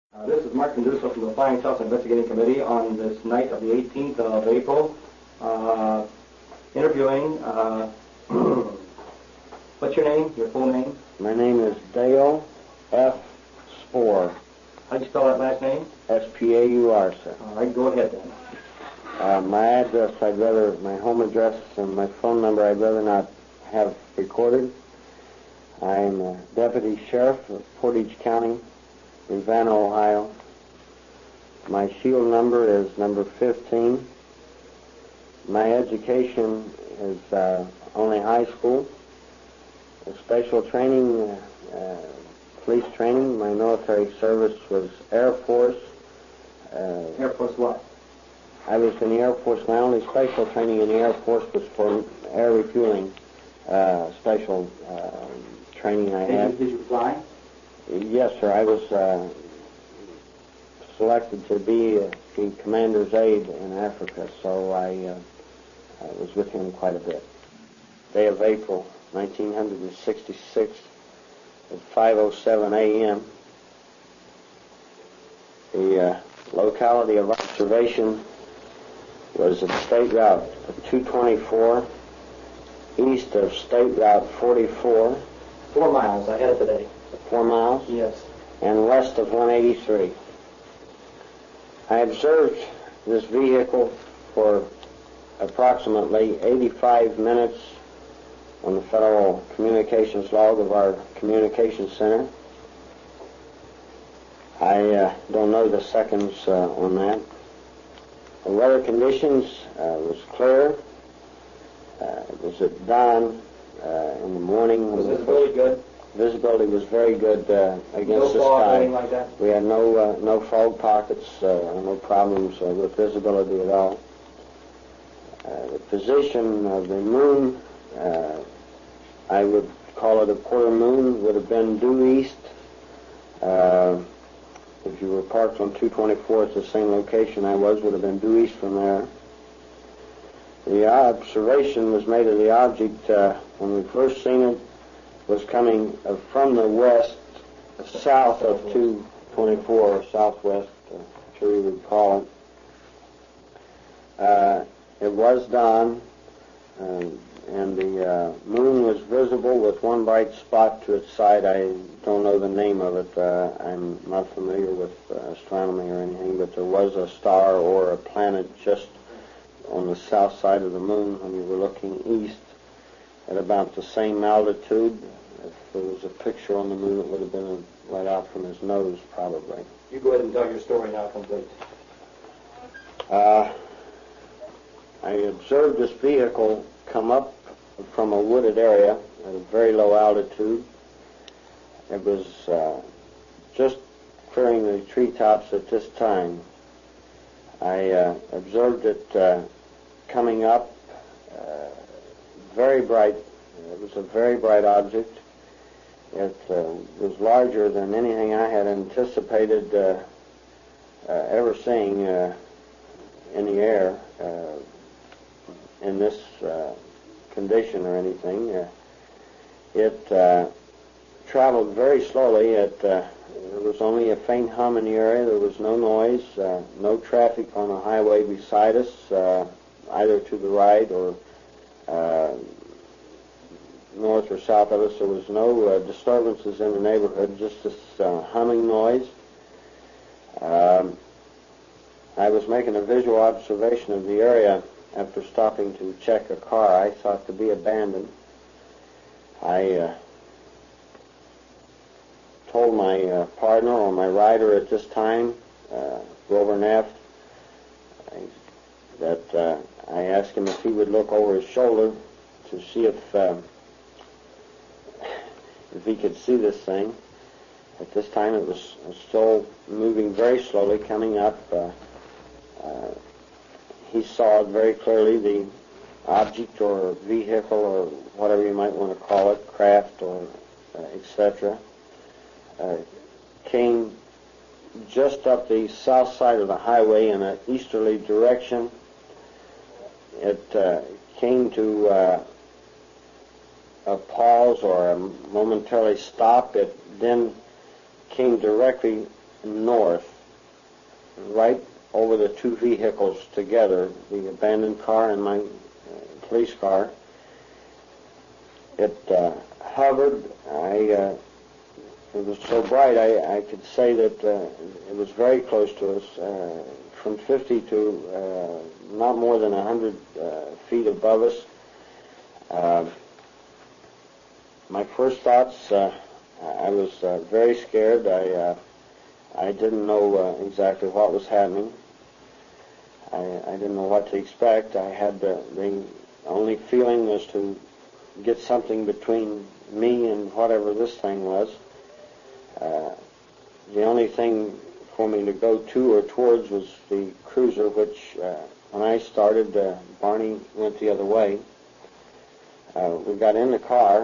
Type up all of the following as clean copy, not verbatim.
This is Mark Conduso from the Flying Saucer Investigating Committee on this night of the 18th of April, interviewing, what's your name, your full name? My name is Dale F. Spoor. How'd you spell that last name? S-P-A-U-R, sir. All right, go ahead then. My address, my home address and my phone number I'd rather not have recorded. I'm a Deputy Sheriff of Portage County, Ravenna, Ohio. My shield number is number 15. My education is only high school. Special training, police training. My military service was Air Force. Air Force what? I was in the Air Force. My only special training in the Air Force was for air refueling. Special training I had. Did you fly? Yes, sir. I was selected to be the commander's aide in Africa, so I was with him quite a bit. Day of April, 1966, at 5:07 a.m. The locality of observation was at State Route 224, east of State Route 44. 4 miles ahead of today. 4 miles? Yes. And west of 183. I observed this vehicle for approximately 85 minutes on the Federal Communications log of our Communications Center. I don't know the seconds on that. The weather conditions was clear. It was at dawn in the morning. Was visibility good? Visibility was very good against the fog, sky. anything like that? We had no fog pockets, no problems with visibility at all. The position of the moon, I would call it a quarter moon, would have been due east. If you were parked on 224 at the same location I was, would have been due east from there. The observation was made of the object when we first seen it was coming from the west, south of 224, or southwest, I'm sure you would call it. It was dawn, and the moon was visible with one bright spot to its side. I don't know the name of it. I'm not familiar with astronomy or anything, but there was a star or a planet just on the south side of the moon when you were looking east at about the same altitude. If there was a picture on the moon, it would have been right out from his nose, probably. You go ahead and tell your story now complete. I observed this vehicle come up from a wooded area at a very low altitude. It was just clearing the treetops at this time. I observed it coming up very bright. It was a very bright object. It was larger than anything I had anticipated ever seeing in the air in this condition or anything. It traveled very slowly. There was only a faint hum in the area. There was no noise, no traffic on the highway beside us, either to the right or north or south of us. There was no disturbances in the neighborhood, just this humming noise. I was making a visual observation of the area after stopping to check a car I thought to be abandoned. I told my partner or my rider at this time, Grover Neff, that I asked him if he would look over his shoulder to see if he could see this thing. At this time it was still moving very slowly, coming up. He saw it very clearly, the object or vehicle or whatever you might want to call it, craft or etc., came just up the south side of the highway in an easterly direction. It came to a pause or a momentarily stop. It then came directly north, right over the two vehicles together, the abandoned car and my police car. It hovered. It was so bright I could say that it was very close to us, from 50 to not more than 100 feet above us. My first thoughts, I was very scared. I didn't know exactly what was happening. I didn't know what to expect. I had the only feeling was to get something between me and whatever this thing was. The only thing for me to go to or towards was the cruiser, which when I started, Barney went the other way. We got in the car.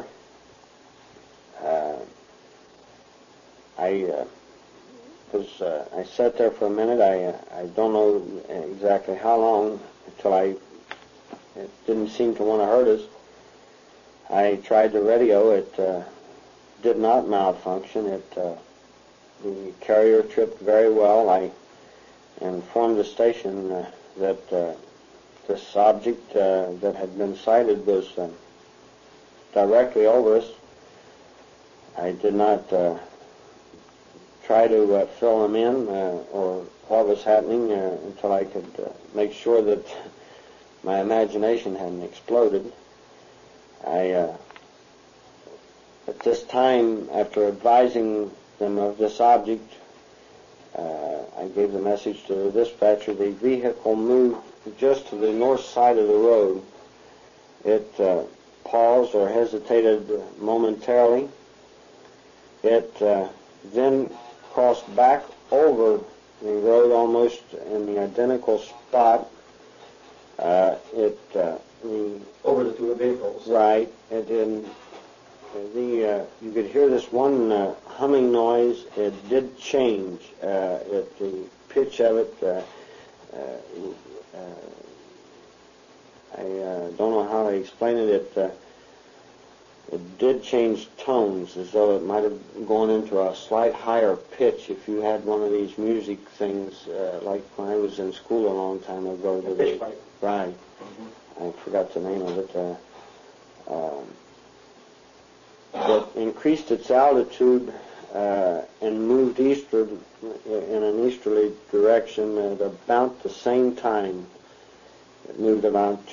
I sat there for a minute. I don't know exactly how long until it didn't seem to want to hurt us. I tried the radio. It did not malfunction. The carrier tripped very well. I informed the station that this object that had been sighted was directly over us. I did not try to fill them in or what was happening until I could make sure that my imagination hadn't exploded. At this time, after advising them of this object, I gave the message to the dispatcher. The vehicle moved just to the north side of the road. It paused or hesitated momentarily. It then crossed back over the road almost in the identical spot. Over the two vehicles. Right. And then you could hear this one humming noise. It did change. The pitch of it, I don't know how to explain it. It did change tones, as though it might have gone into a slight higher pitch. If you had one of these music things, like when I was in school a long time ago. Pitch pipe. Right. Mm-hmm. I forgot the name of it. It increased its altitude and moved eastward in an easterly direction at about the same time. It moved about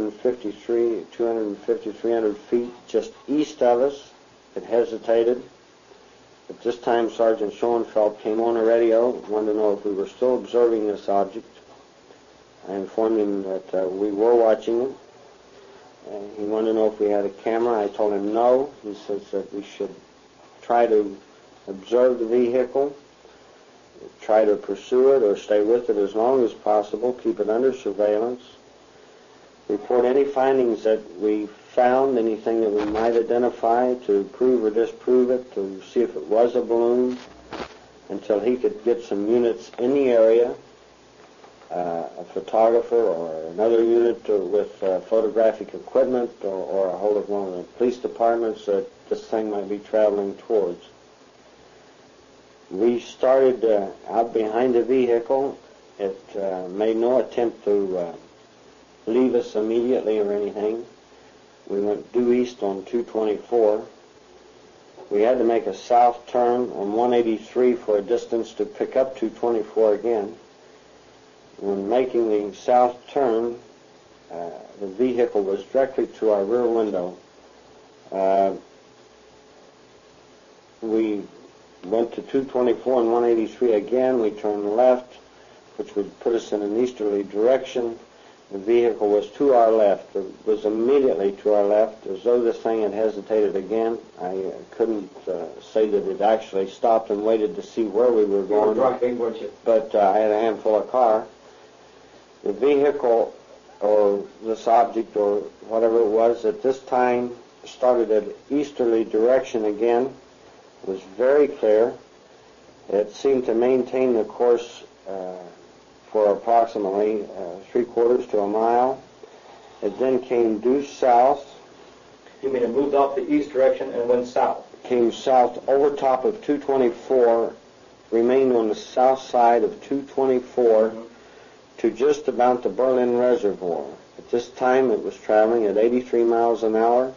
300 feet just east of us. It hesitated. At this time, Sergeant Schoenfeld came on the radio, wanted to know if we were still observing this object. I informed him that we were watching it. He wanted to know if we had a camera. I told him no. He says that we should try to observe the vehicle, try to pursue it or stay with it as long as possible, keep it under surveillance, report any findings that we found, anything that we might identify to prove or disprove it, to see if it was a balloon, until he could get some units in the area, a photographer or another unit with photographic equipment, or a hold of one of the police departments that this thing might be traveling towards. We started out behind the vehicle. It made no attempt to leave us immediately or anything. We went due east on 224. We had to make a south turn on 183 for a distance to pick up 224 again. When making the south turn, the vehicle was directly to our rear window. We went to 224 and 183 again. We turned left, which would put us in an easterly direction. The vehicle was to our left. It was immediately to our left, as though this thing had hesitated again. I couldn't say that it actually stopped and waited to see where we were going. You were driving, weren't you? But I had a handful of car. The vehicle, or this object, or whatever it was, at this time started at easterly direction again. It was very clear. It seemed to maintain the course for approximately 3/4 to a mile. It then came due south. You mean it moved off the east direction and went south? Came south over top of 224 remained on the south side of 224 to just about the Berlin Reservoir. At this time, it was traveling at 83 miles an hour.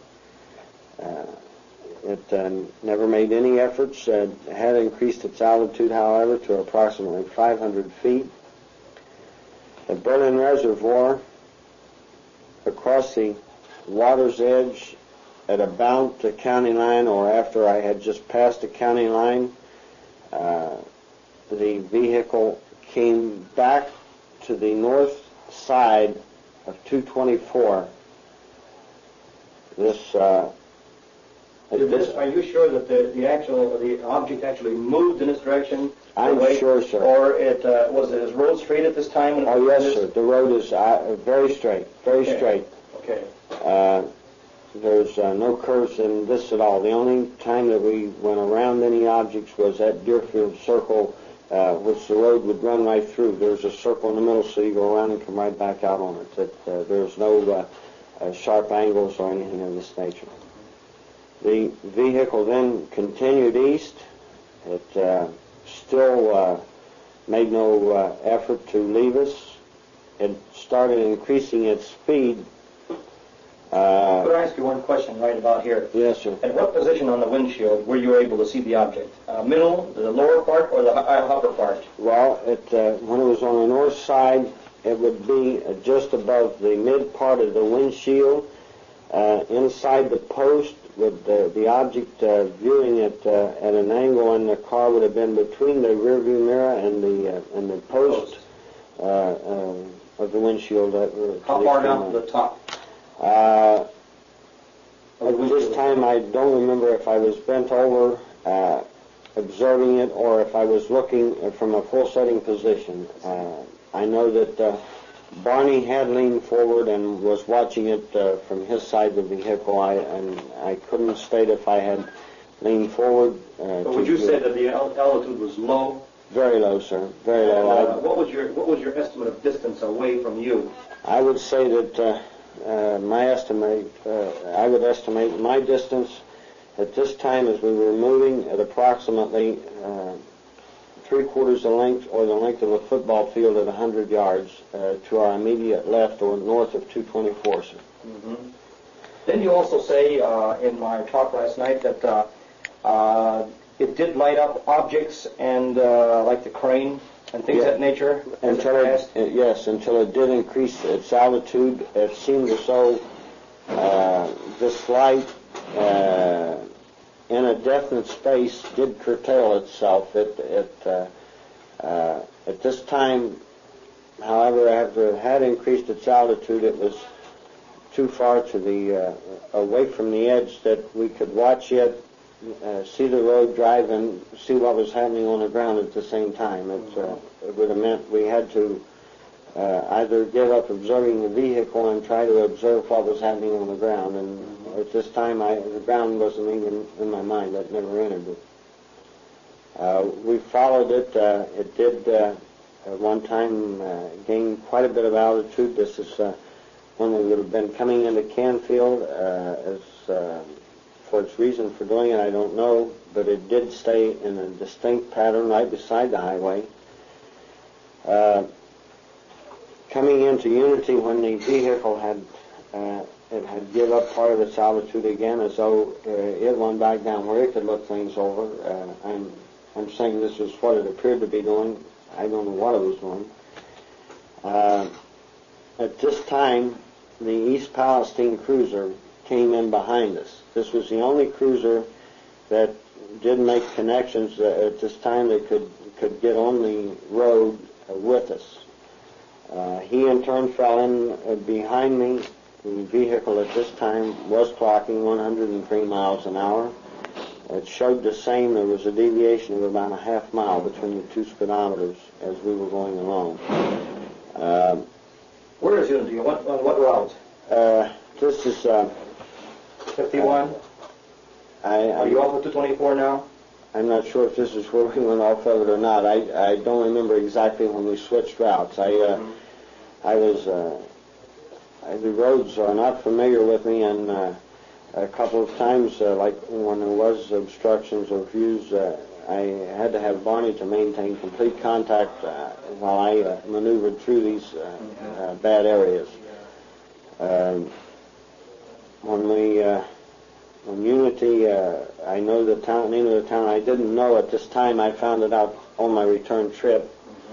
It never made any efforts. It had increased its altitude, however, to approximately 500 feet. The Berlin Reservoir, across the water's edge at about the county line, or after I had just passed the county line, the vehicle came back to the north side of 224. Are you sure that the object actually moved in this direction? I'm sure, sir. Or was his road straight at this time? Oh, yes, sir. The road is very straight, very straight. Okay. There's no curves in this at all. The only time that we went around any objects was at Deerfield Circle, which the road would run right through. There's a circle in the middle, so you go around and come right back out on it. There's no sharp angles or anything of this nature. The vehicle then continued east. It still made no effort to leave us. It started increasing its speed. Could I ask you one question right about here? Yes, sir. At what position on the windshield were you able to see the object? Middle, the lower part, or the upper part? Well, when it was on the north side, it would be just above the mid part of the windshield. Inside the post, with the object viewing it at an angle in the car would have been between the rearview mirror and the post of the windshield. How far down to the top? At this time, I don't remember if I was bent over observing it or if I was looking from a full setting position. I know that Barney had leaned forward and was watching it from his side of the vehicle. I couldn't state if I had leaned forward. But would you say that the altitude was low? Very low, sir. Very low. What was your estimate of distance away from you? I would say that I would estimate my distance at this time as we were moving at approximately 3/4 the length or the length of a football field at 100 yards to our immediate left or north of 224, sir. Mm-hmm. Didn't you also say in my talk last night that it did light up objects and like the crane and things of that nature? Until it did increase its altitude. It seemed as though this light in a definite space did curtail itself. At this time, however, after it had increased its altitude, it was too far to the away from the edge that we could watch it, see the road, drive, and see what was happening on the ground at the same time. It would have meant we had to either give up observing the vehicle and try to observe what was happening on the ground. And at this time, the ground wasn't even in my mind. That never entered it. We followed it. It did at one time gain quite a bit of altitude. This is when we would have been coming into Canfield. For its reason for doing it, I don't know, but it did stay in a distinct pattern right beside the highway. Coming into Unity, when the vehicle had give up part of its altitude again, as though it went back down where it could look things over. I'm saying this was what it appeared to be doing. I don't know what it was doing. At this time, the East Palestine cruiser came in behind us. This was the only cruiser that did make connections at this time that could get on the road with us. He in turn fell in behind me. The vehicle at this time was clocking 103 miles an hour. It showed the same. There was a deviation of about a half mile between the two speedometers as we were going along. Where is Unity? On what route? This is 51. Are you off of 224 now? I'm not sure if this is where we went off of it or not. I don't remember exactly when we switched routes. The roads are not familiar with me, and a couple of times, like when there was obstructions or views, I had to have Barney to maintain complete contact while I maneuvered through these bad areas. When Unity, I know the name of the town. I didn't know at this time. I found it out on my return trip.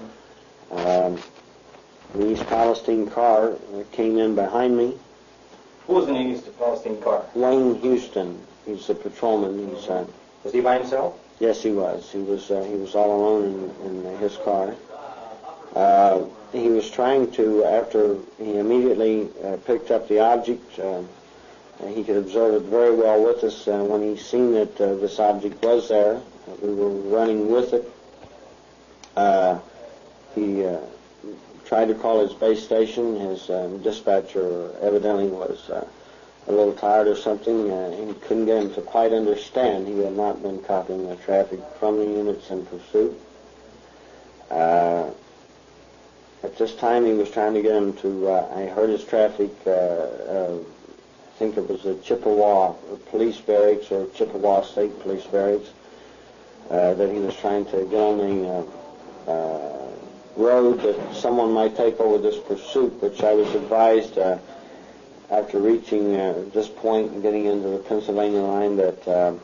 The East Palestine car came in behind me. Who was in the East Palestine car? Wayne Houston. He's a patrolman. Was he by himself? Yes, he was. He was all alone in his car. He was trying to, after he immediately picked up the object, he could observe it very well with us. When he seen that this object was there, we were running with it. He tried to call his base station. His dispatcher evidently was a little tired or something. He couldn't get him to quite understand. He had not been copying the traffic from the units in pursuit. At this time, he was trying to get him to, I heard his traffic, I think it was the Chippewa Police Barracks or Chippewa State Police Barracks, that he was trying to get on the road that someone might take over this pursuit, which I was advised after reaching this point and getting into the Pennsylvania line that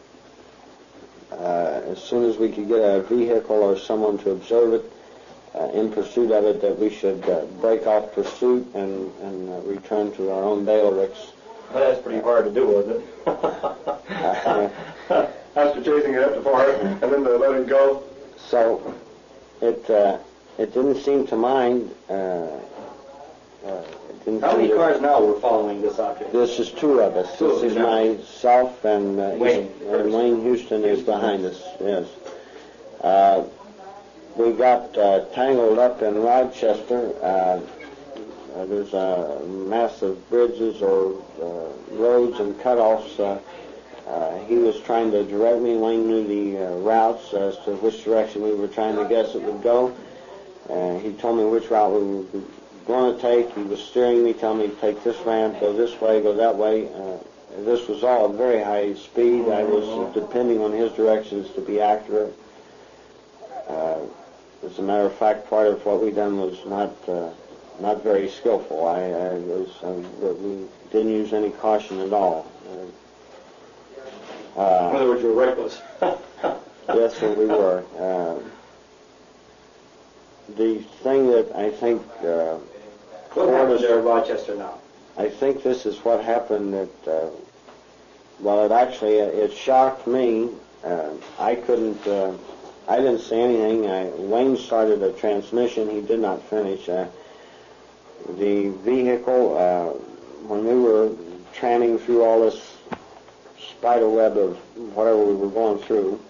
as soon as we could get a vehicle or someone to observe it in pursuit of it, that we should break off pursuit and return to our own bailiwicks. Well, that's pretty hard to do, wasn't it? After chasing it after far and then to let it go. So it didn't seem to mind. How many cars now were following this object? This is two of us. This is myself and Wayne Houston is behind us. Yes. We got tangled up in Rochester. There's massive bridges or roads and cutoffs. He was trying to direct me. Wayne knew the routes as to which direction we were trying to guess it would go. He told me which route we were going to take. He was steering me, telling me to take this ramp, go this way, go that way. This was all at very high speed. I was depending on his directions to be accurate. As a matter of fact, part of what we done was not very skillful. We didn't use any caution at all. In other words, you were reckless. Yes, sir, we were. The thing that I think what happened there in Rochester now? I think this is what happened. That it shocked me. I didn't say anything. Wayne started a transmission. He did not finish. The vehicle, when we were tramming through all this spider web of whatever we were going through,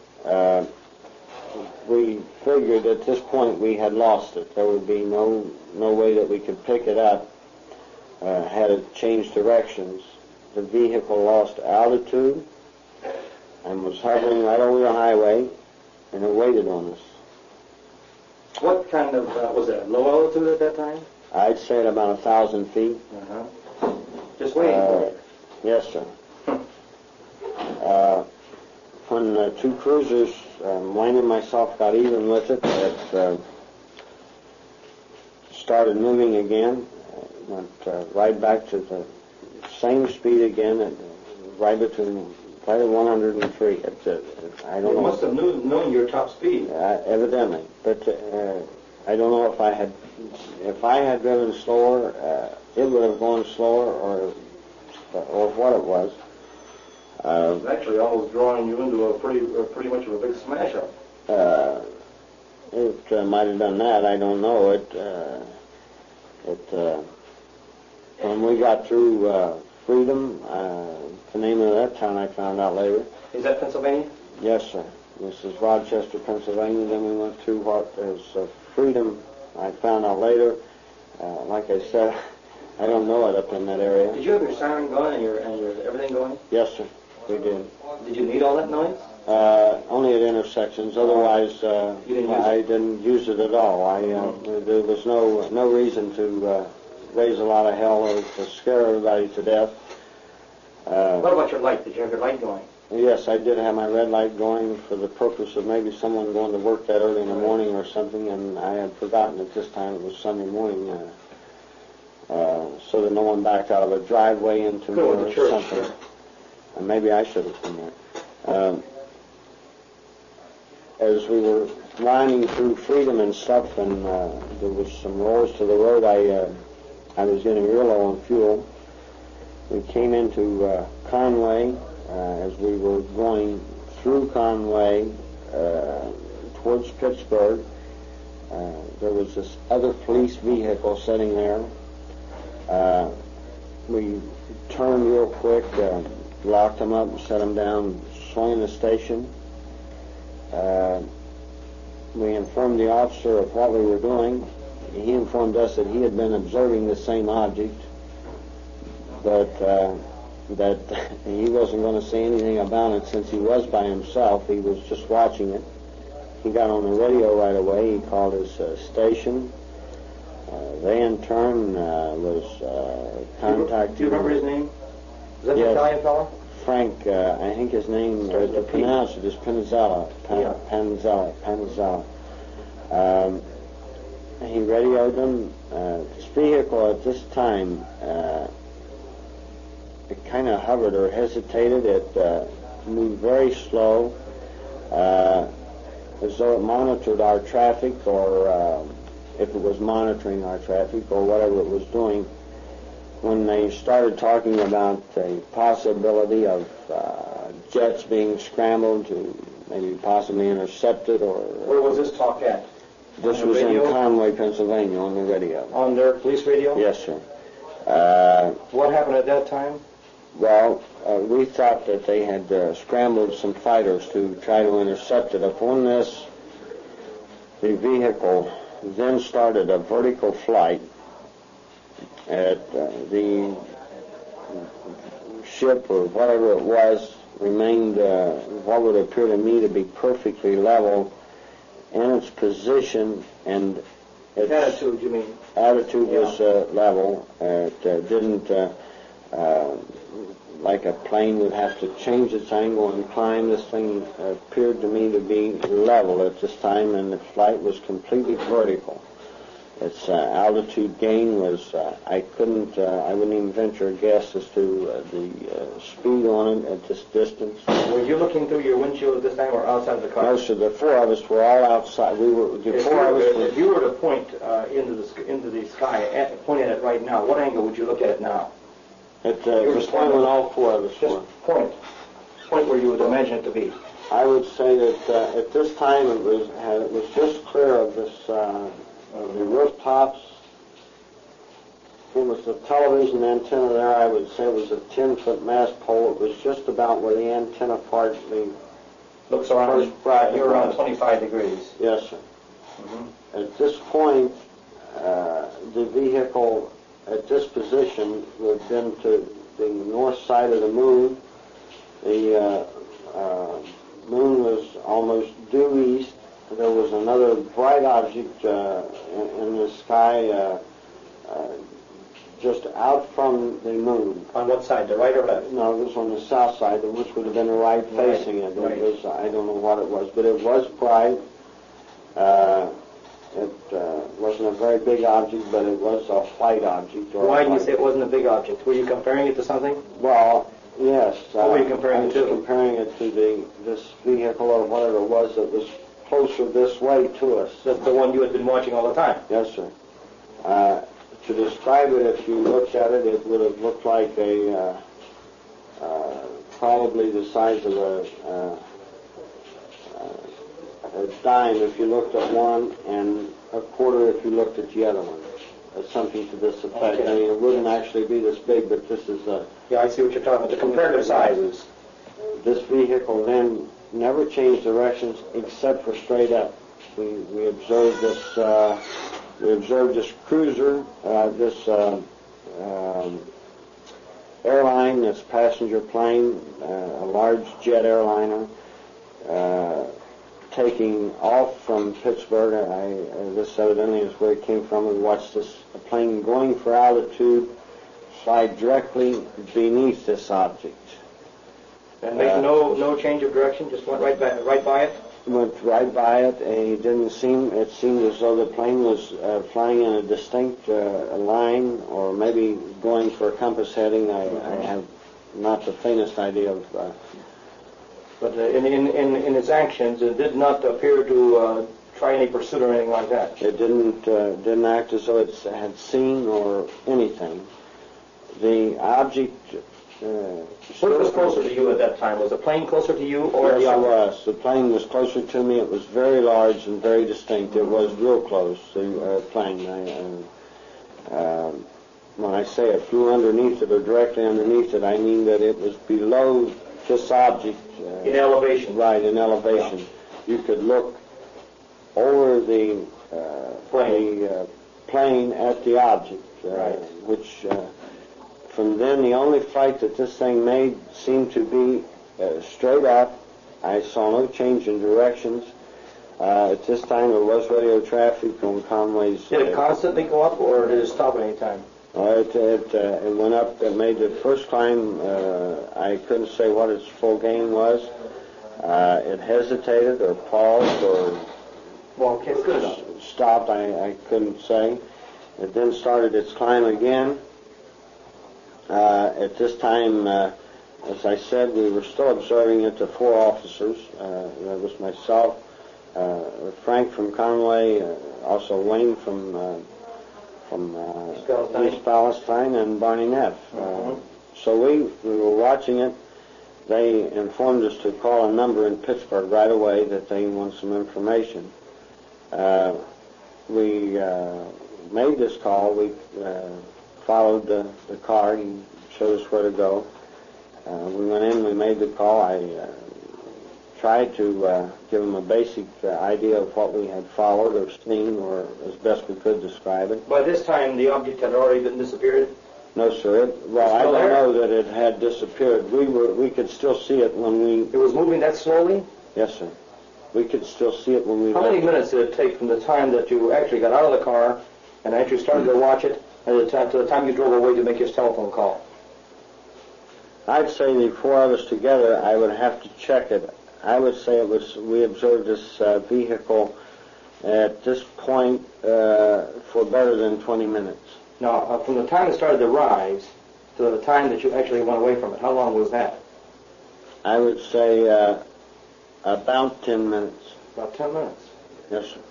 we figured at this point we had lost it. There would be no way that we could pick it up had it changed directions. The vehicle lost altitude and was hovering right over the highway, and it waited on us. What kind of, was it low altitude at that time? I'd say at about 1,000 feet. Just waiting for it. Yes, sir. When two cruisers, Wayne and myself, got even with it, it started moving again. Went right back to the same speed again, right between 100 and 3. I don't know. You must have known your top speed. Evidently, but I don't know if I had driven slower, it would have gone slower, or what it was. It was actually almost drawing you into a pretty much of a big smash up. It might have done that. I don't know. When we got through Freedom, the name of that town I found out later. Is that Pennsylvania? Yes, sir. This is Rochester, Pennsylvania. Then we went through what is Freedom. I found out later. Like I said, I don't know it up in that area. Did you have your siren going and your everything going? Yes, sir. We did. Did you need all that noise? Only at intersections. Otherwise, I didn't use it at all. There was no reason to raise a lot of hell or to scare everybody to death. What about your light? Did you have your light going? Yes, I did have my red light going for the purpose of maybe someone going to work that early in the morning or something, and I had forgotten at this time it was Sunday morning, so that no one backed out of a driveway into me or something. Sure. And maybe I should have done that. As we were winding through Freedom and stuff, and there was some roads to the road, I was getting real low on fuel. We came into Conway. As we were going through Conway towards Pittsburgh, there was this other police vehicle sitting there. We turned real quick, locked them up, set them down, swung in the station. We informed the officer of what we were doing. He informed us that he had been observing the same object, but that he wasn't going to say anything about it since he was by himself. He was just watching it. He got on the radio right away. He called his station. They, in turn, was contacted. Do you remember his name? Is that the Italian fellow? Frank, I think his name, to pronounce it, is Panzella. Panzella. He radioed them. This vehicle at this time, it kind of hovered or hesitated. It moved very slow, as though it monitored our traffic, or if it was monitoring our traffic, or whatever it was doing. When they started talking about the possibility of jets being scrambled to maybe possibly intercepted, or... Where was this talk at? This was in Conway, Pennsylvania, on the radio. On their police radio? Yes, sir. What happened at that time? Well, we thought that they had scrambled some fighters to try to intercept it. Upon this, the vehicle then started a vertical flight at the ship, or whatever it was, remained what would appear to me to be perfectly level in its position, and its attitude, you mean? Attitude was level. It didn't, like a plane would have to change its angle and climb. This thing appeared to me to be level at this time, and the flight was completely vertical. Its altitude gain was, I wouldn't even venture a guess as to the speed on it at this distance. Were you looking through your windshield at this time, or outside the car? No, sir. The four of us were all outside. If you were to point into the sky, point at it right now, what angle would you look at it now? It was point when all four of us were. Point where you would imagine it to be. I would say that at this time it was just clear of this the rooftops. It was the television antenna there. I would say it was a 10-foot mast pole. It was just about where the antenna partly looks around. You're around 25 degrees. Yes, sir. Mm-hmm. At this point, the vehicle at this position would have been to the north side of the moon. The moon was almost due east. There was another bright object in the sky just out from the moon. On what side, the right or left? No, it was on the south side, which would have been the right facing it. Right. It was, I don't know what it was, but it was bright. It wasn't a very big object, but it was a white object. Why do you say it wasn't a big object? Were you comparing it to something? Well, yes. What were you comparing it to? I was comparing it to this vehicle or whatever it was that was closer this way to us. That's the one you had been watching all the time? Yes, sir. To describe it, if you looked at it, it would have looked like probably the size of a dime if you looked at one, and a quarter if you looked at the other one. Something to this effect. Okay. I mean, it wouldn't actually be this big, but this is a... Yeah, I see what you're talking about. The comparative sizes. This vehicle then never changed directions except for straight up. We observed this. We observed this cruiser, this airline, this passenger plane, a large jet airliner, taking off from Pittsburgh. This evidently is where it came from. We watched this plane going for altitude, fly directly beneath this object. And made no change of direction, just went right by it? Went right by it, and it seemed as though the plane was flying in a distinct line, or maybe going for a compass heading. I have not the faintest idea of... But in its actions, it did not appear to try any pursuit or anything like that? It didn't act as though it had seen or anything. The object... What was closer to you at that time? Was the plane closer to you or the Yes, object? it was. The plane was closer to me. It was very large and very distinct. It was real close, the plane. When I say it flew underneath it or directly underneath it, I mean that it was below this object. In elevation? Right, in elevation. You could look over the plane at the object, right. Which... From then, the only flight that this thing made seemed to be straight up. I saw no change in directions. At this time, there was radio traffic on Conway's... Did it constantly go up, or did it stop at any time? It went up. It made the first climb. I couldn't say what its full gain was. It hesitated or paused or stopped. I couldn't say. It then started its climb again. At this time, as I said, we were still observing it to 4 officers. That was myself, Frank from Conway, also Wayne from East Palestine, and Barney Neff. So we were watching it. They informed us to call a number in Pittsburgh right away that they want some information. We made this call. We followed the car. He showed us where to go. We went in, we made the call. I tried to give him a basic idea of what we had followed or seen, or as best we could describe it. By this time, the object had already been disappeared? No, sir. I don't know that it had disappeared. We could still see it when we... It was moving that slowly? Yes, sir. We could still see it when we... How many minutes did it take from the time that you actually got out of the car and actually started to watch it to the time you drove away to make your telephone call? I'd say the 4 of us together, I would have to check it. I would say we observed this vehicle at this point for better than 20 minutes. Now, from the time it started to rise to the time that you actually went away from it, how long was that? I would say about 10 minutes. About 10 minutes? Yes, sir.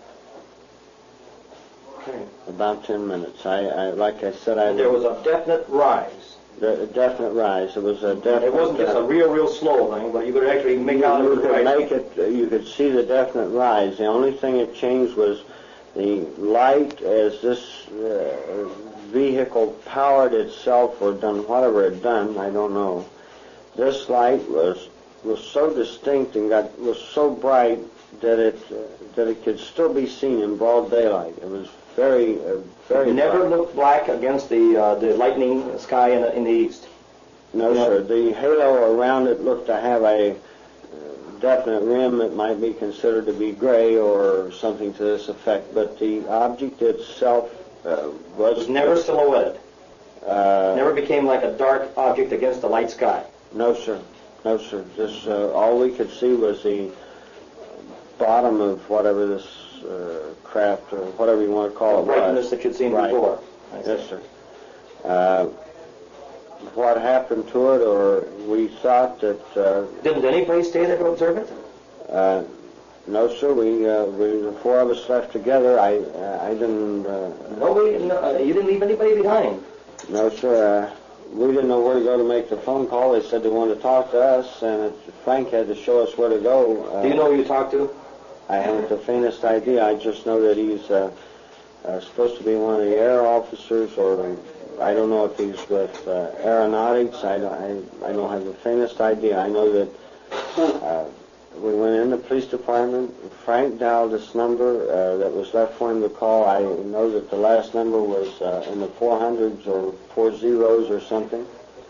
Okay. About 10 minutes. Like I said, there was a definite rise. A definite rise. It was a definite... It wasn't just a real slow thing, but you could actually make out it was rising. You could see the definite rise. The only thing that changed was the light as this vehicle powered itself or done whatever it done, I don't know. This light was so distinct and was so bright that it could still be seen in broad daylight. It was very It never bright. looked black against the lightning sky in the east. No, sir. The halo around it looked to have a definite rim that might be considered to be gray or something to this effect, but the object itself was never silhouetted. Never became like a dark object against the light sky. No, sir. No, sir. This all we could see was the bottom of whatever this craft or whatever you want to call it was. The brightness that you'd seen before. Yes, sir. What happened to it, or we thought that... Didn't anybody stay there to observe it? No, sir. The 4 of us left together. I didn't... Nobody? No, you didn't leave anybody behind? No, sir. We didn't know where to go to make the phone call. They said they wanted to talk to us, and Frank had to show us where to go. Do you know who you talked to? I haven't the faintest idea. I just know that he's supposed to be one of the air officers, or I don't know if he's with aeronautics. I don't have the faintest idea. I know that we went in the police department. Frank dialed this number that was left for him to call. I know that the last number was in the 400s or 40s or something.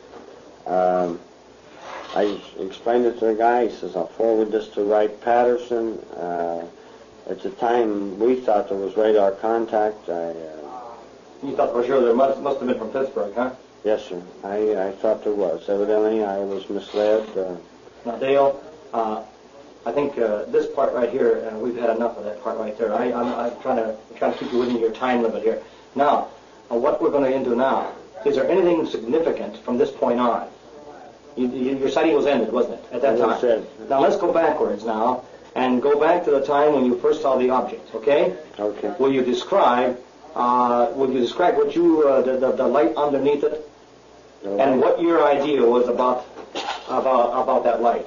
I explained it to the guy. He says, I'll forward this to Wright Patterson. At the time, we thought there was radar contact. You thought for sure there must have been from Pittsburgh, huh? Yes, sir. I thought there was. Evidently, I was misled. Now, Dale, I think this part right here, we've had enough of that part right there. I'm trying to keep you within your time limit here. Now, what we're going to do now, is there anything significant from this point on? Your study was ended, wasn't it, at that time? Now, let's go backwards now, and go back to the time when you first saw the object, okay? Okay. Will you describe what you, the light underneath it, and what your idea was about that light?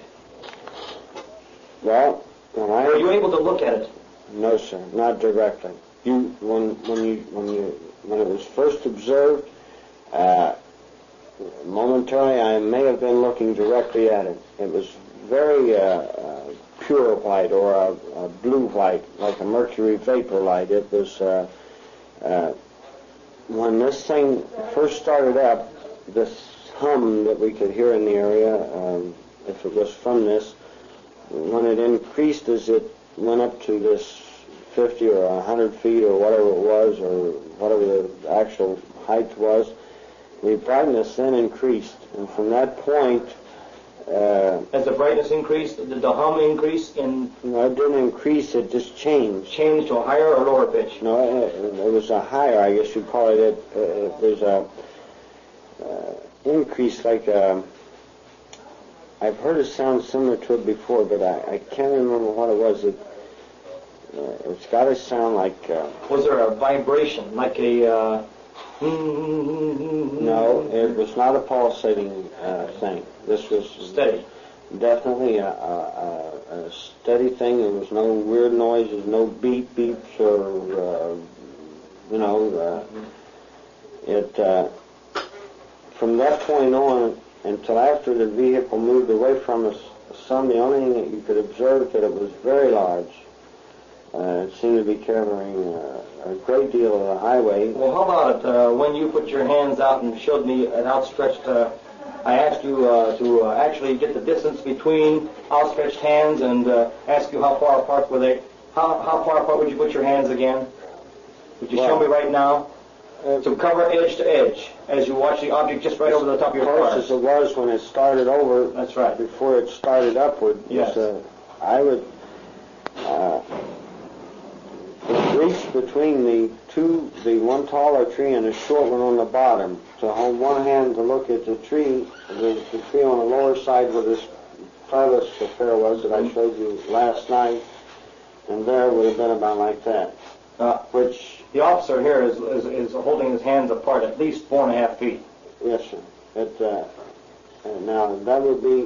Well, were you able to look at it? No, sir, not directly. When it was first observed, momentarily I may have been looking directly at it. It was very pure white, or a blue white, like a mercury vapor light. It was when this thing first started up, this hum that we could hear in the area, if it was from this, when it increased as it went up to this 50 or 100 feet or whatever it was, or whatever the actual height was, the brightness then increased. And from that point... as the brightness increased, did the hum increase in... No, it didn't increase, it just changed. Changed to a higher or lower pitch? No, it was a higher, I guess you'd call it. There's a increase like a... I've heard it sound similar to it before, but I can't remember what it was. It's got to sound like... was there a vibration, like a... No, it was not a pulsating thing. This was... Steady. Definitely a steady thing. There was no weird noises, no beeps, or, from that point on, until after the vehicle moved away from us, the only thing that you could observe that it was very large. It seemed to be covering a great deal of the highway. Well, how about it, when you put your hands out and showed me an outstretched, I asked you to actually get the distance between outstretched hands and ask you how far apart were they. How far apart would you put your hands again? Would you show me right now? To cover edge to edge, as you watch the object just right over the top of your car. As it was when it started over. That's right. Before it started upward. Yes. I would... it reached between the one taller tree and a short one on the bottom. To hold one hand to look at the tree on the lower side where this trellis affair was that I showed you last night, and there would have been about like that. Which... The officer here is holding his hands apart at least 4.5 feet. Yes, sir. Now, that would be,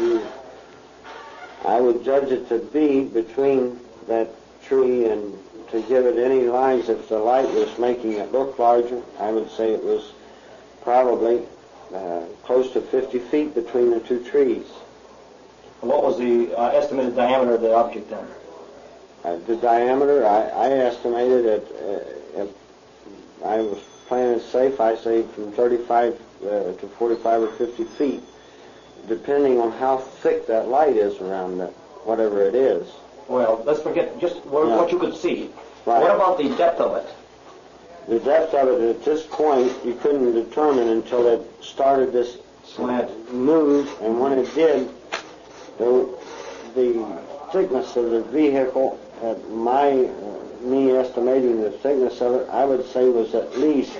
I would judge it to be between that tree, and to give it any lines, if the light was making it look larger, I would say it was probably close to 50 feet between the two trees. And what was the estimated diameter of the object then? The diameter, I estimated if I was playing it safe, I say from 35 to 45 or 50 feet, depending on how thick that light is around it, whatever it is. Well, let's forget just what you could see. Right. What about the depth of it? The depth of it at this point you couldn't determine until it started this slant move, and when it did, the thickness of the vehicle, at me estimating the thickness of it, I would say was at least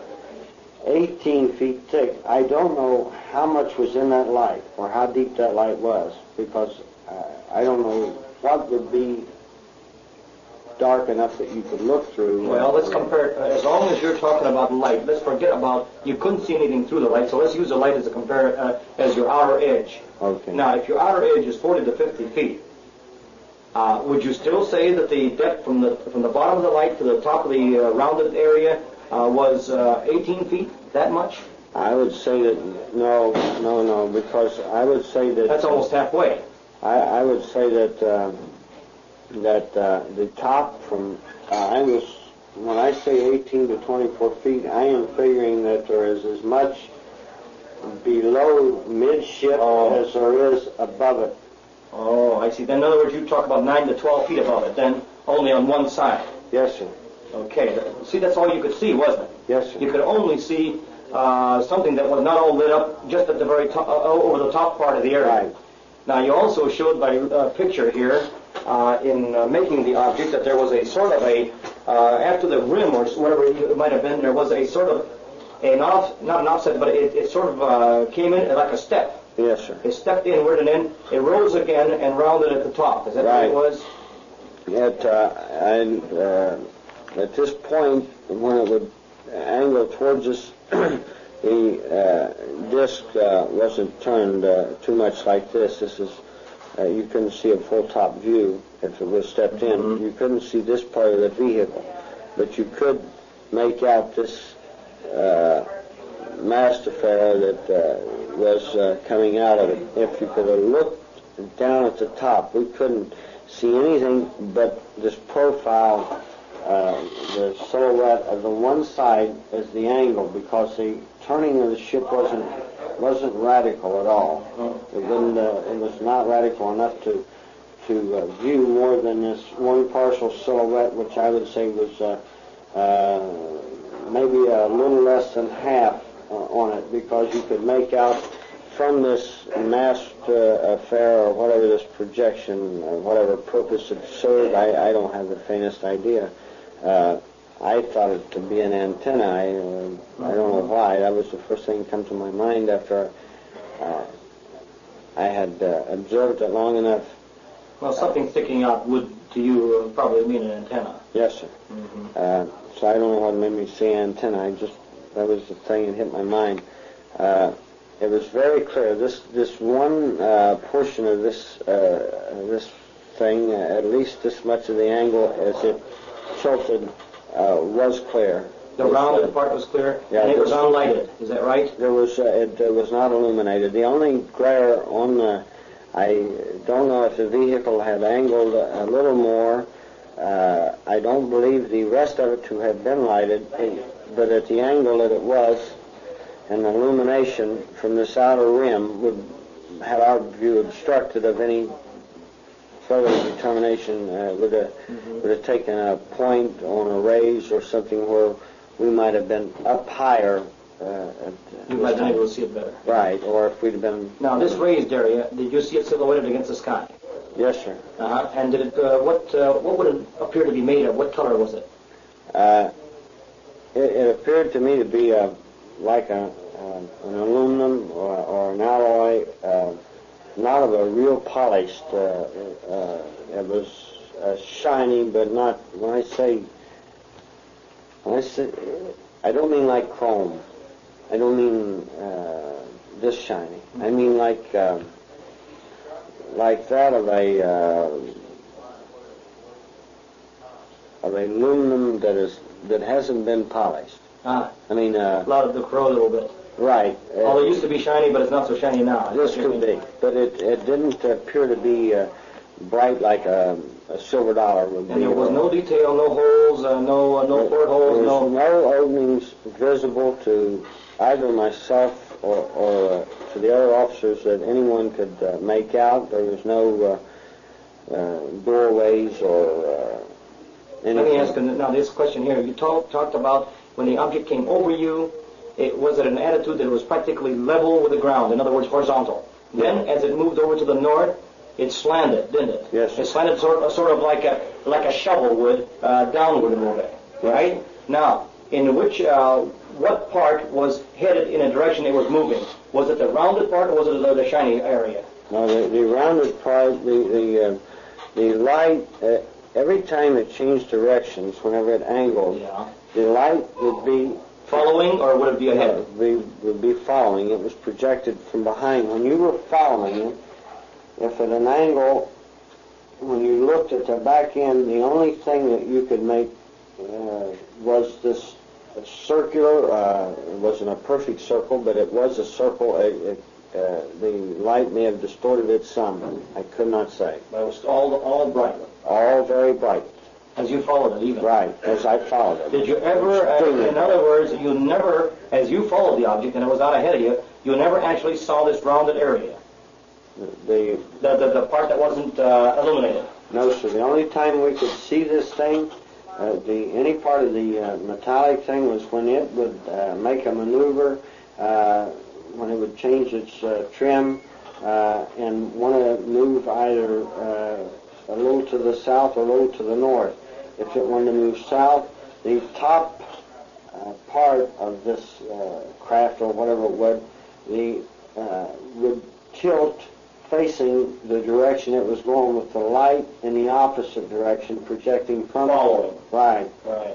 18 feet thick. I don't know how much was in that light or how deep that light was, because I don't know what would be dark enough that you could look through. Well, let's compare. As long as you're talking about light, let's forget about you couldn't see anything through the light. So let's use the light as as your outer edge. Okay. Now, if your outer edge is 40 to 50 feet, would you still say that the depth from the bottom of the light to the top of the rounded area was 18 feet? That much? I would say that no, because I would say that that's almost halfway. I would say that the top from when I say 18 to 24 feet, I am figuring that there is as much below midship as there is above it. Oh, I see. Then, in other words, you talk about 9 to 12 feet above it, then only on one side. Yes, sir. Okay. See, that's all you could see, wasn't it? Yes, sir. You could only see something that was not all lit up just at the very top, over the top part of the area. Right. Now, you also showed by picture here in making the object that there was a sort of a, after the rim or whatever it might have been, there was a sort of not an offset, but it sort of came in like a step. Yes, sir. It stepped inward and then it rose again and rounded at the top. Is that right. what it was? At this point, when it would angle towards us, the disc wasn't turned too much like this. This is, you couldn't see a full top view if it was stepped in. Mm-hmm. You couldn't see this part of the vehicle, but you could make out this mast affair that was coming out of it. If you could have looked down at the top, we couldn't see anything but this profile, the silhouette of the one side as the angle, because the turning of the ship wasn't radical at all. It was not radical enough to view more than this one partial silhouette, which I would say was maybe a little less than half on it, because you could make out from this mast affair or whatever this projection or whatever purpose it served, I don't have the faintest idea. I thought it to be an antenna. I don't know why. That was the first thing that came to my mind after I had observed it long enough. Well, something sticking out would, to you, probably mean an antenna. Yes, sir. Mm-hmm. So I don't know what made me say antenna. That was the thing that hit my mind. It was very clear. This one portion of this thing, at least this much of the angle as it tilted, was clear. The rounded part was clear, yeah, and it was unlighted. Is that right? It was not illuminated. The only glare on the, I don't know if the vehicle had angled a little more. I don't believe the rest of it to have been lighted, but at the angle that it was, and the illumination from this outer rim would have our view obstructed of any further determination. Would have taken a point on a raise or something where we might have been up higher. You might have been able to see it better. Right, or if we'd have been... Now, this raised area, did you see it silhouetted against the sky? Yes, sir. And did it? What would it appear to be made of? What color was it? It appeared to me to be like an aluminum or an alloy, not of a real polished. It was shiny, but not. When I say, I don't mean like chrome. I don't mean this shiny. I mean like that of aluminum that hasn't been polished. I mean, a lot of the crow a little bit. Right. Although it used to be shiny, but it's not so shiny now. This could be, but it didn't appear to be bright like a silver dollar would be. And there was no detail, no holes, no portholes, no openings visible to either myself or to the other officers that anyone could make out. There was no doorways or anything. Let me ask you now this question here. You talked about when the object came over you, was it an attitude that was practically level with the ground, in other words, horizontal. Then, as it moved over to the north, it slanted, didn't it? Yes. It slanted sort of like a shovel would, downward a little bit, right? Yes. Now, in which, what part was headed in a direction it was moving? Was it the rounded part, or was it the shiny area? No, the rounded part, the light, every time it changed directions, whenever it angled, the light would be following, or would it be ahead? Would be following. It was projected from behind. When you were following it, if at an angle, when you looked at the back end, the only thing that you could make was this circular. It wasn't a perfect circle, but it was a circle. The light may have distorted it some. I could not say. But it was all bright. All very bright. As you followed it, even. Right, as I followed it. Did you ever, in other words, you never, as you followed the object and it was out ahead of you, you never actually saw this rounded area? The part that wasn't illuminated? No, sir. The only time we could see this thing, any part of the metallic thing, was when it would make a maneuver, when it would change its trim, and want to move either a little to the south or a little to the north. If it wanted to move south, the top part of this craft or whatever it would tilt facing the direction it was going, with the light in the opposite direction projecting from Following. Right. Right.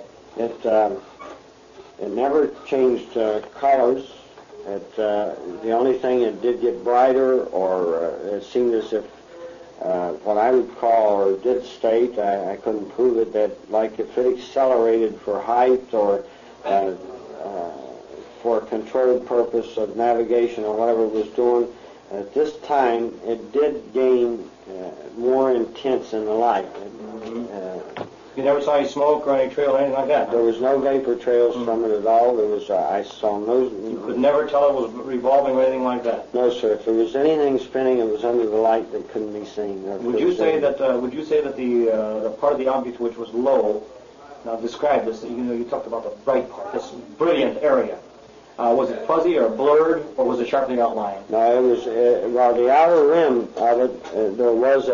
It never changed colors. The only thing, it did get brighter, or it seemed as if what I would call, or did state, I couldn't prove it, that like if it accelerated for height or for a controlled purpose of navigation or whatever it was doing, at this time it did gain more intense in the light. You never saw any smoke or any trail or anything like that? There was no vapor trails from it at all. There was I saw no. You could never tell it was revolving or anything like that? No, sir. If there was anything spinning, it was under the light that couldn't be seen. Would you say that the part of the object which was low? Now describe this. You talked about the bright part, this brilliant area. Was it fuzzy or blurred, or was it sharply outlined? No, it was. Well, the outer rim of it, there was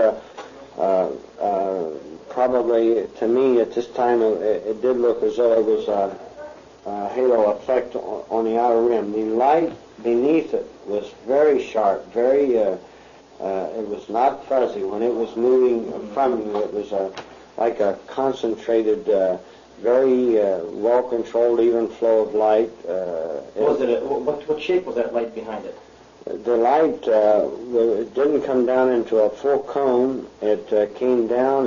probably, to me at this time, it did look as though it was a halo effect on the outer rim. The light beneath it was very sharp, very. It was not fuzzy. When it was moving from you, it was like a concentrated, very well-controlled, even flow of light. What shape was that light behind it? The light, it didn't come down into a full cone. It came down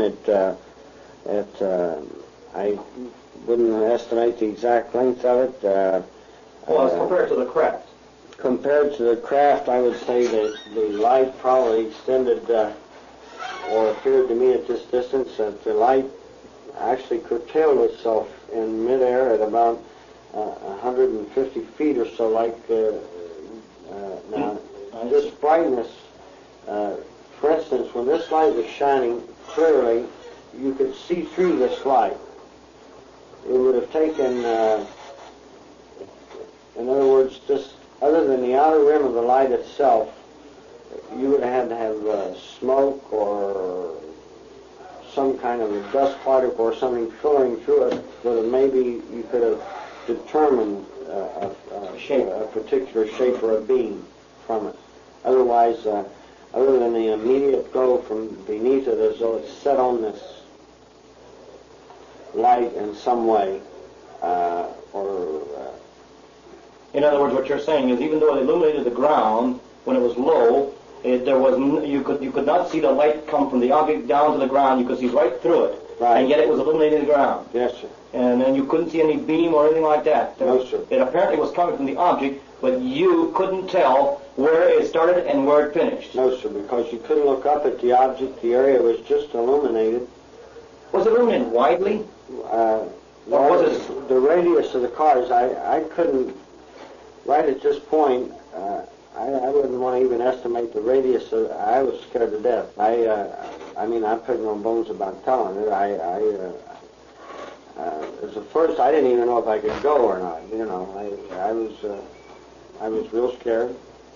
I wouldn't estimate the exact length of it. Well, as compared to the craft. Compared to the craft, I would say that the light probably extended, or appeared to me at this distance, that the light actually curtailed itself in midair at about 150 feet or so, like now. This brightness, for instance, when this light was shining clearly, you could see through this light. It would have taken, in other words, just other than the outer rim of the light itself, you would have had to have smoke or some kind of a dust particle or something filtering through it, so that maybe you could have determined a particular shape or a beam from it. Otherwise, other than the immediate glow from beneath it, as though it's set on this light in some way, in other words, what you're saying is, even though it illuminated the ground when it was low, you could not see the light come from the object down to the ground. You could see right through it, right. And yet it was illuminating the ground. Yes, sir. And then you couldn't see any beam or anything like that. No, sir. It apparently was coming from the object, but you couldn't tell where it started and where it finished. No, sir, because you couldn't look up at the object. The area was just illuminated. Was it illuminated widely? Or was it the radius of the cars? I couldn't. Right at this point, I wouldn't want to even estimate the radius. I was scared to death. I mean, I picked no bones about telling it. As a first, I didn't even know if I could go or not. You know, I was real scared.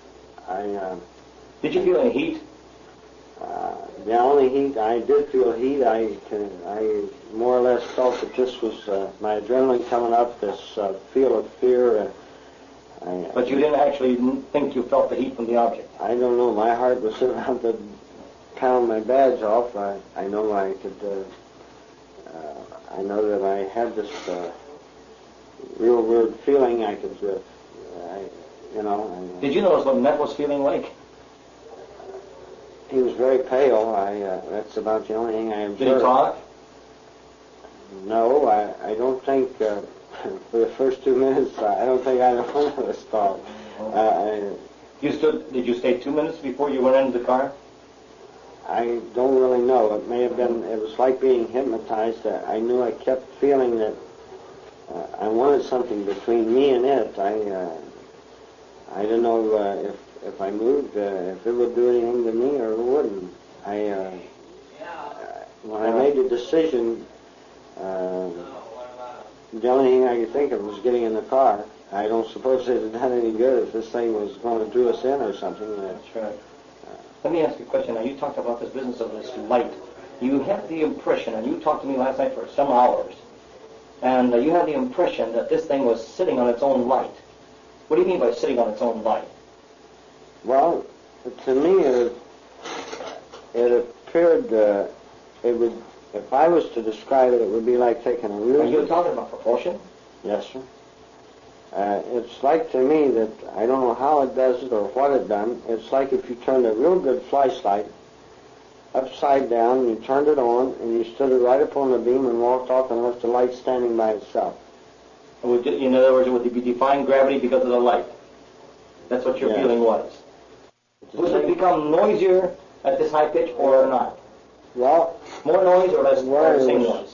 Did you feel any heat? The only heat, I did feel heat. I more or less felt that this was my adrenaline coming up, this feel of fear. But you didn't actually think you felt the heat from the object? I don't know. My heart was about to pound my badge off. I know I could. I know that I had this real weird feeling. I could. Did you notice what Met was feeling like? He was very pale. That's about the only thing I observed. Did he talk? No, I don't think. For the first 2 minutes, I don't think either one of us talked. Did you stay 2 minutes before you went into the car? I don't really know. It may have been. It was like being hypnotized. I knew I kept feeling that I wanted something between me and it. I didn't know if I moved, if it would do anything to me or it wouldn't. When I made the decision, the only thing I could think of was getting in the car. I don't suppose it had done any good if this thing was going to do us in or something. That's right. Let me ask you a question. Now, you talked about this business of this light. You had the impression, and you talked to me last night for some hours, and you had the impression that this thing was sitting on its own light. What do you mean by sitting on its own light? Well, to me, it appeared it would. If I was to describe it, it would be like taking a real. Are you talking about proportion? Yes, sir. It's like to me that I don't know how it does it or what it done. It's like if you turned a real good flashlight upside down, you turned it on, and you stood it right upon the beam and walked off and left the light standing by itself. In other words, it would be defying gravity because of the light. That's what your feeling was. Would it become noisier at this high pitch or not? Well, more noise or less, or the same noise?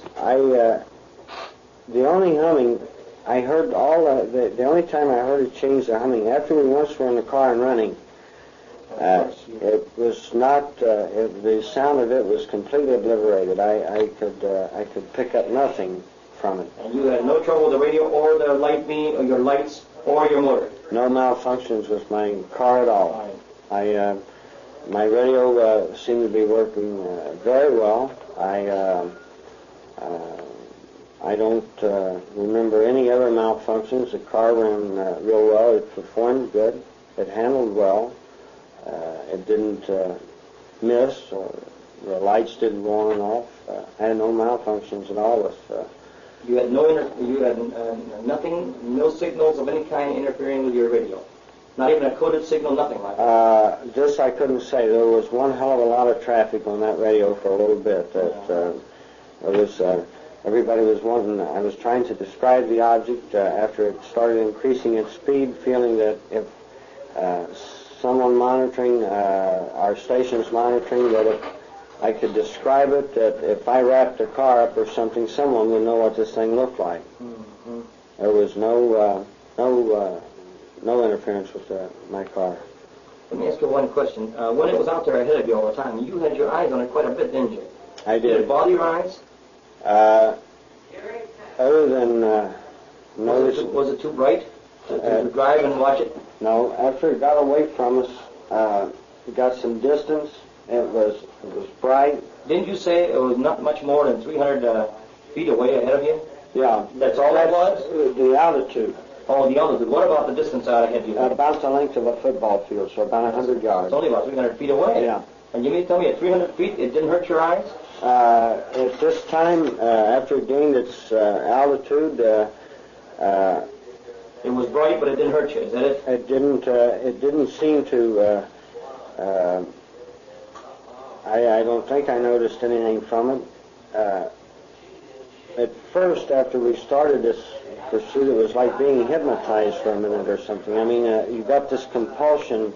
The only humming, I heard the only time I heard it change the humming, after we once were in the car and running, it was not, the sound of it was completely obliterated. I could pick up nothing from it. And you had no trouble with the radio or the light beam, or your lights, or your motor? No malfunctions with my car at all. Right. My radio seemed to be working very well. I don't remember any other malfunctions. The car ran real well. It performed good. It handled well. It didn't miss. The lights didn't go on and off. I had no malfunctions at all with. You had nothing, no signals of any kind interfering with your radio. Not even a coded signal, nothing like that. This I couldn't say. There was one hell of a lot of traffic on that radio for a little bit. Everybody was wanting. I was trying to describe the object after it started increasing its speed, feeling that if someone monitoring, our station's monitoring, that if I could describe it, that if I wrapped a car up or something, someone would know what this thing looked like. Mm-hmm. There was no interference with my car. Let me ask you one question. When it was out there ahead of you all the time, you had your eyes on it quite a bit, didn't you? I did. Did it bother your eyes? Other than noticing... Was it too bright to drive and watch it? No. After it got away from us, it got some distance. It was bright. Didn't you say it was not much more than 300 feet away ahead of you? Yeah. That's all that was? The altitude. Oh, the altitude. What about the distance out ahead of you? About the length of a football field, so about 100 yards. It's only about 300 feet away. Yeah. And you mean to tell me at 300 feet it didn't hurt your eyes? At this time, after it gained its altitude, it was bright, but it didn't hurt you. Is that it? It didn't seem to. I don't think I noticed anything from it. At first, after we started this pursuit, it was like being hypnotized for a minute or something. I mean, you got this compulsion.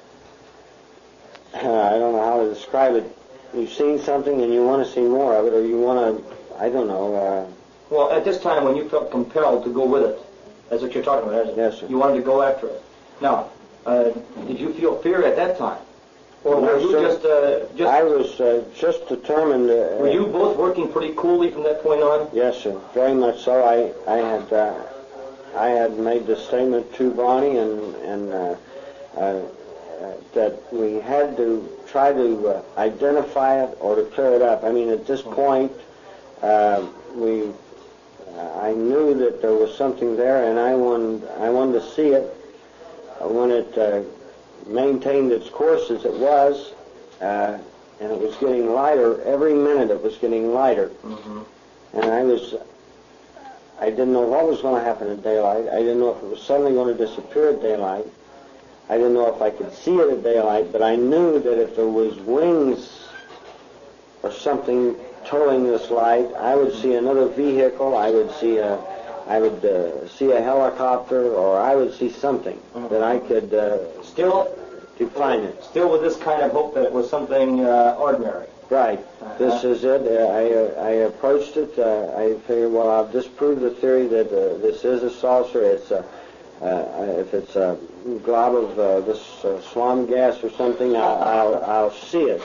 I don't know how to describe it. You've seen something and you want to see more of it, or you want to, I don't know. Well, at this time when you felt compelled to go with it, that's what you're talking about, isn't it? Yes, sir. You wanted to go after it. Now, did you feel fear at that time? Or no, were you just... I was just determined... were you both working pretty coolly from that point on? Yes, sir. Very much so. I had made the statement to Bonnie and that we had to try to identify it or to clear it up. I mean, at this point, I knew that there was something there, and I wanted to see it when it maintained its course as it was, and it was getting lighter. Every minute it was getting lighter. Mm-hmm. And I didn't know what was going to happen at daylight. I didn't know if it was suddenly going to disappear at daylight. I didn't know if I could see it at daylight, but I knew that if there was wings or something towing this light, I would see another vehicle. I would see a helicopter, or I would see something that I could still define it. Still with this kind of hope that it was something ordinary. Right. This is it. I approached it. I figured, well, I'll disprove the theory that this is a saucer. It's if it's a glob of this swamp gas or something, I'll see it.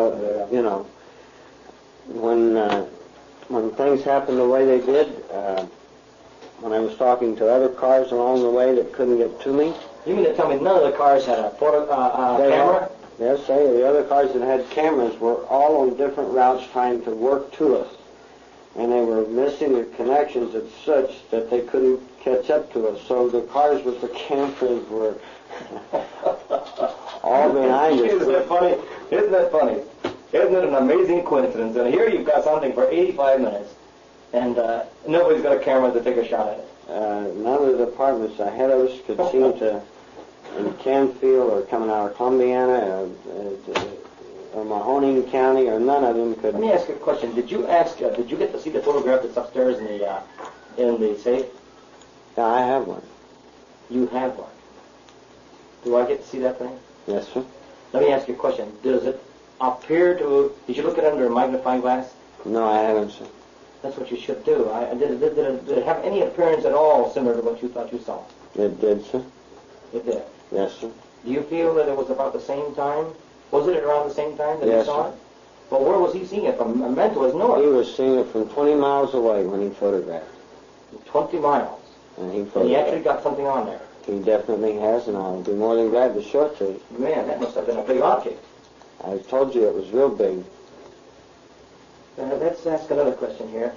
When things happened the way they did, when I was talking to other cars along the way that couldn't get to me. You mean to tell me none of the cars had a camera? Yes, the other cars that had cameras were all on different routes trying to work to us. And they were missing the connections at such that they couldn't catch up to us. So the cars with the cameras were all behind us. Isn't that funny? Isn't that funny? Isn't it an amazing coincidence? And here you've got something for 85 minutes, and nobody's got a camera to take a shot at it. None of the departments ahead of us could seem to, in Canfield or coming out of Columbiana or Mahoning County, or none of them could. Let me ask you a question. Did you get to see the photograph that's upstairs in the safe? Yeah, I have one. You have one. Do I get to see that thing? Yes, sir. Let me ask you a question. Does it appear to... Did you look at it under a magnifying glass? No, I haven't, sir. That's what you should do. Did it have any appearance at all similar to what you thought you saw? It did, sir. It did? Yes, sir. Do you feel that it was about the same time? Was it around the same time that Yes, he saw sir. it? But where was he seeing it from? Mental as north. He was seeing it from 20 miles away when he photographed. 20 miles. And he And he actually got something on there. He definitely has, and I'll be more than glad to show it to you. Man, that must have been a big object. I told you it was real big. Let's ask another question here.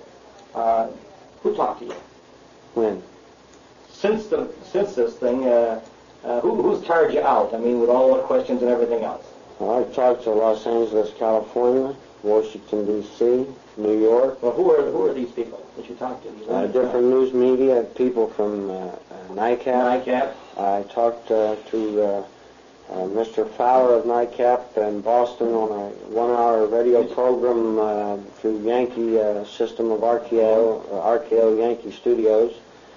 Who talked to you? When? Since this thing, who's tired you out? I mean, with all the questions and everything else. Well, I talked to Los Angeles, California, Washington, D.C., New York. Well, who are these people that you talked to? Different news media, people from NICAP. NICAP. I talked to Mr. Fowler of NICAP in Boston on a one-hour radio program through Yankee system of RKO Yankee Studios.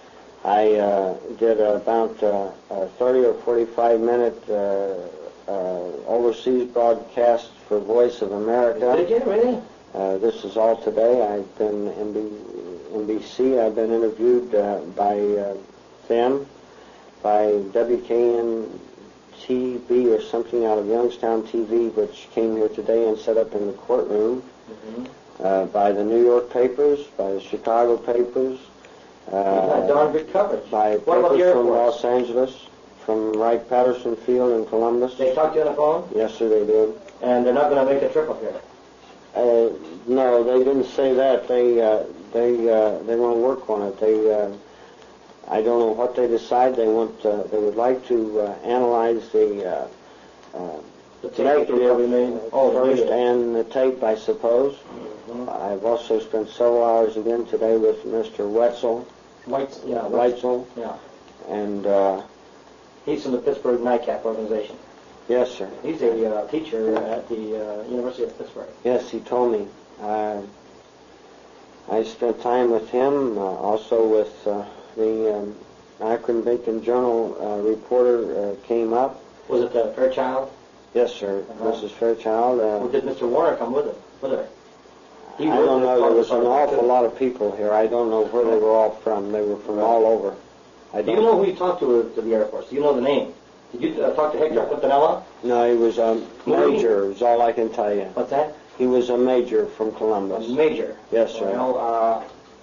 I did about a 30 or 45-minute overseas broadcast for Voice of America. Did you really? This is all today. I've been NBC. I've been interviewed by them, by WKN TV or something out of Youngstown TV, which came here today and set up in the courtroom, by the New York papers, by the Chicago papers, darn good coverage. by What about papers the from airports? Los Angeles, from Wright-Patterson Field in Columbus. They talked to you on the phone? Yes, sir, they did. And they're not going to make the trip up here? No, they didn't say that. They want to work on it. I don't know what they decide. They would like to analyze the tape negative made? first negative. and the tape, I suppose. I've also spent several hours again today with Mr. Wetzel. Weitzel. Yeah. And He's from the Pittsburgh NICAP organization. yes, sir. He's a teacher at the University of Pittsburgh. Yes, he told me. I spent time with him, also with the Akron Beacon Journal reporter came up. Was it Fairchild? Yes, sir. Mrs. Fairchild. Or did Mr. Warner come with her? I don't know. There was an awful lot of people here. I don't know where they were all from. They were from all over. Do you know who you talked to the Air Force? Do you know the name? Did you talk to Hector Quintanilla? No, he was a major, is all I can tell you. What's that? He was a major from Columbus. A major? Yes, sir. Well,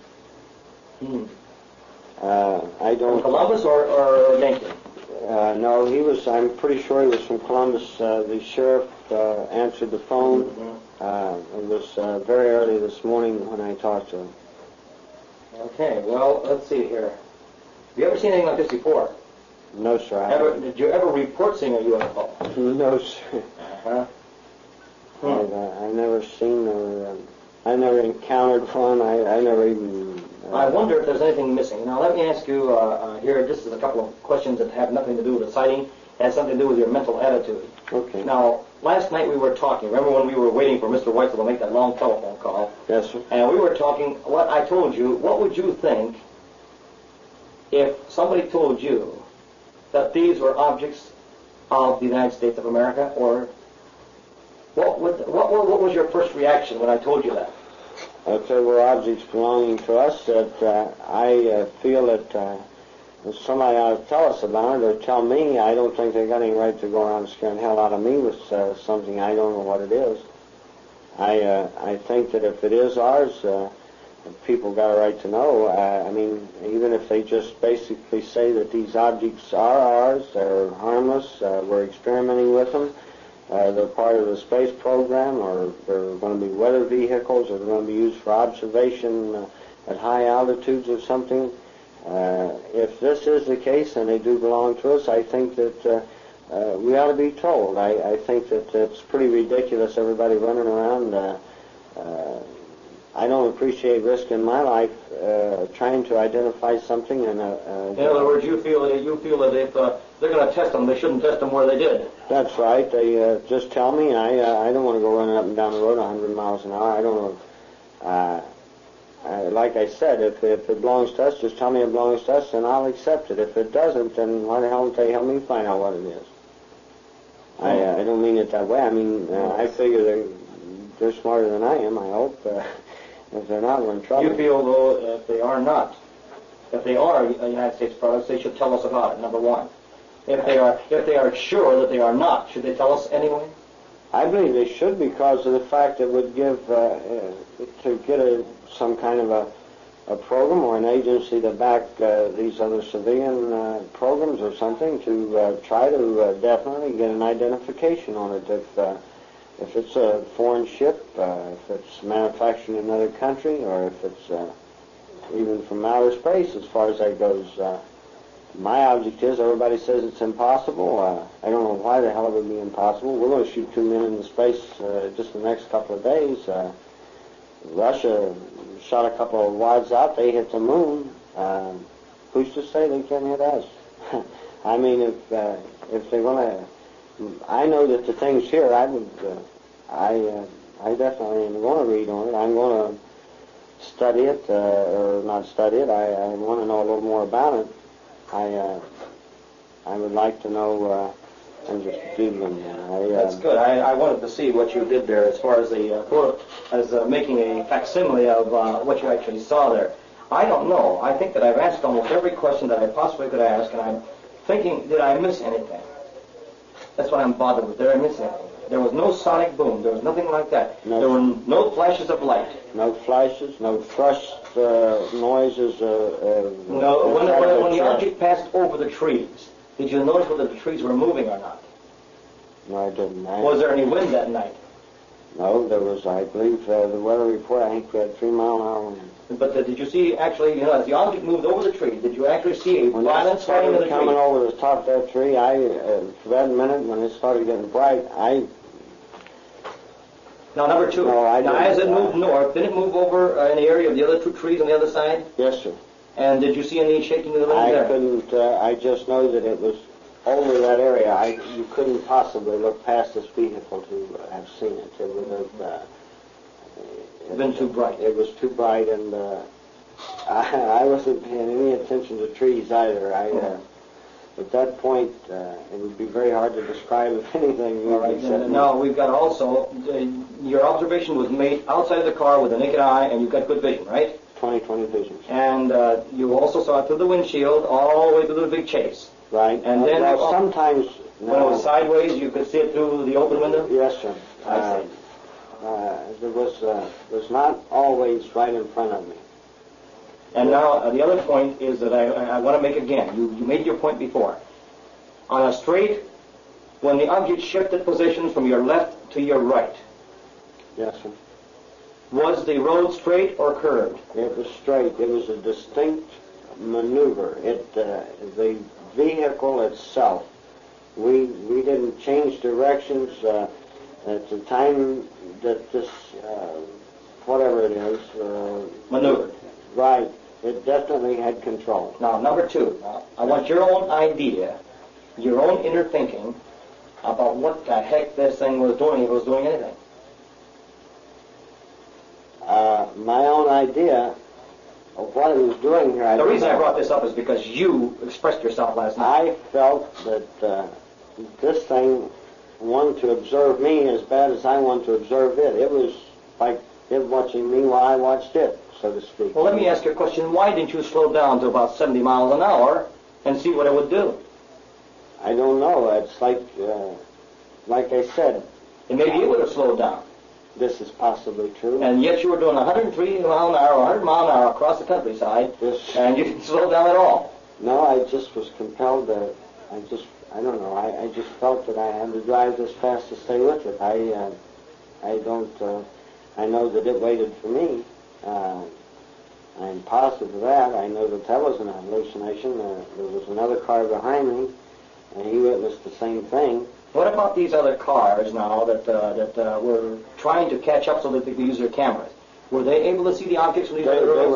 I don't... From Columbus or Yankton? No, he was, I'm pretty sure he was from Columbus. The sheriff answered the phone. It was very early this morning when I talked to him. Okay, well, let's see here. Have you ever seen anything like this before? No, sir. Did you ever report seeing a UFO? No, sir. Uh-huh. I've never seen or I never encountered one. I never even... I wonder if there's anything missing. Now, let me ask you here, just as a couple of questions that have nothing to do with the sighting. It has something to do with your mental attitude. Okay. Now, last night we were talking. Remember when we were waiting for Mr. Weitzel to make that long telephone call? Yes, sir. And we were talking, what I told you, what would you think if somebody told you that these were objects of the United States of America? Or what was your first reaction when I told you that? If there were objects belonging to us that I feel that if somebody ought to tell us about it or tell me, I don't think they got any right to go around scaring the hell out of me with something I don't know what it is. I think that if it is ours, people got a right to know. I mean, even if they just basically say that these objects are ours, they're harmless, we're experimenting with them, they're part of the space program, or they're going to be weather vehicles, or they're going to be used for observation at high altitudes or something. If this is the case and they do belong to us, I think that we ought to be told. I think that it's pretty ridiculous, everybody running around. I don't appreciate risking my life trying to identify something. And in other words, you feel that if they're going to test them, they shouldn't test them where they did. That's right. They just tell me. I don't want to go running up and down the road 100 miles an hour. I don't know. Like I said, if it belongs to us, just tell me it belongs to us, and I'll accept it. If it doesn't, then why the hell don't they help me find out what it is? I don't mean it that way. I mean, I figure they're smarter than I am, I hope. If they're not, we're in trouble. You feel, though, if they are not, if they are United States products, they should tell us about it, number one. If they are sure that they are not, should they tell us anyway? I believe they should, because of the fact that it would give, to get some kind of a program or an agency to back these other civilian programs or something to try to definitely get an identification on it. If it's a foreign ship, if it's manufactured in another country, or if it's even from outer space, as far as that goes. My object is, everybody says it's impossible. I don't know why the hell it would be impossible. We're going to shoot 2 men into space just the next couple of days. Russia shot a couple of wads out. They hit the moon. Who's to say they can't hit us? I mean, if they're going to... I know that the things here, I definitely am going to read on it. I'm going to study it, or not study it. I want to know a little more about it. I would like to know and just do them. That's good. I wanted to see what you did there as far as making a facsimile of what you actually saw there. I don't know. I think that I've asked almost every question that I possibly could ask, and I'm thinking, did I miss anything? That's what I'm bothered with. Did I miss anything? There was no sonic boom. There was nothing like that. No. There were no flashes of light. No flashes, no thrust noises. No. When the object passed over the trees, did you notice whether the trees were moving or not? No, I didn't. Was there any wind that night? No, there was, I believe, the weather report, I think we had 3 mile an hour wind. But did you see, actually, as the object moved over the tree, did you actually see a violent swaying of the tree? Coming over the top of that tree, for that minute, when it started getting bright, Now, number two. No, I didn't. Now, as it moved north, did it move over in the area of the other 2 trees on the other side? Yes, sir. And did you see any shaking of the limbs there? I couldn't, I just know that it was over that area. You couldn't possibly look past this vehicle to have seen it. It would have... been too bright. It was too bright, and I wasn't paying any attention to trees either. At that point, it would be very hard to describe if anything. All right. Now, we've got also, your observation was made outside of the car with the naked eye, and you've got good vision, right? 20/20 vision. And you also saw it through the windshield all the way to the big chase. Right. And then sometimes... When it was sideways, you could see it through the open window? Yes, sir. I see. It was not always right in front of me. And now, the other point is that I want to make again. You made your point before. On a straight, when the object shifted positions from your left to your right, yes, sir. Was the road straight or curved? It was straight. It was a distinct maneuver. The vehicle itself, we didn't change directions at the time that this, whatever it is... maneuvered. Right. It definitely had control. Now, number two, I want your own idea, your own inner thinking about what the heck this thing was doing, if it was doing anything. My own idea of what it was doing here... The reason I brought this up is because you expressed yourself last night. I felt that this thing wanted to observe me as bad as I wanted to observe it. It was like it watching me while I watched it, so to speak. Well, let me ask you a question. Why didn't you slow down to about 70 miles an hour and see what it would do? I don't know. It's like I said... And maybe it would have slowed down. This is possibly true. And yet you were doing 103 mile an hour, 100 mile an hour across the countryside, and you didn't slow down at all. No, I just was compelled to... I don't know. I just felt that I had to drive this fast to stay with it. I don't. I know that it waited for me. I'm positive of that. I know that wasn't a hallucination. There was another car behind me, and he witnessed the same thing. What about these other cars now that were trying to catch up so that they could use their cameras? Were they able to see the objects from these other roads?